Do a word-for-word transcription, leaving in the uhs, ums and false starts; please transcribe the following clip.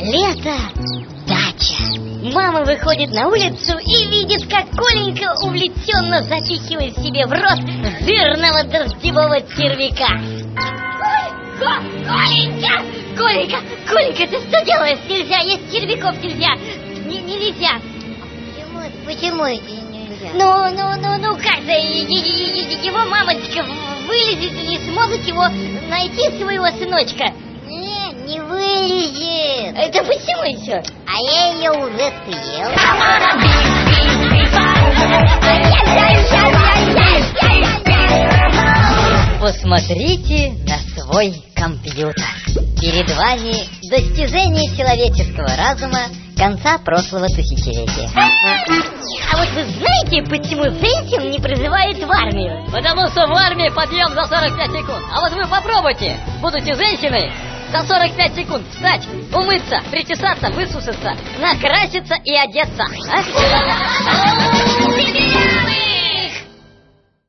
Лето, дача. Мама выходит на улицу и видит, как Коленька увлеченно запихивает себе в рот жирного дождевого червяка. Коленька! Коленька! Коленька, ты что делаешь? Нельзя, есть червяков нельзя. Не, нельзя. Почему, почему это нельзя? Ну, ну, ну, ну как же, его мамочка вылезет и не сможет его найти, своего сыночка. Не, не вылезет. Это почему еще? А я ее уже съел. Посмотрите на свой компьютер. Перед вами достижение человеческого разума конца прошлого тысячелетия. А вот вы знаете, почему женщин не призывают в армию? Потому что в армии подъем за сорок пять секунд. А вот вы попробуйте, будучи женщиной, за сорок пять секунд встать, умыться, причесаться, высушиться, накраситься и одеться. А?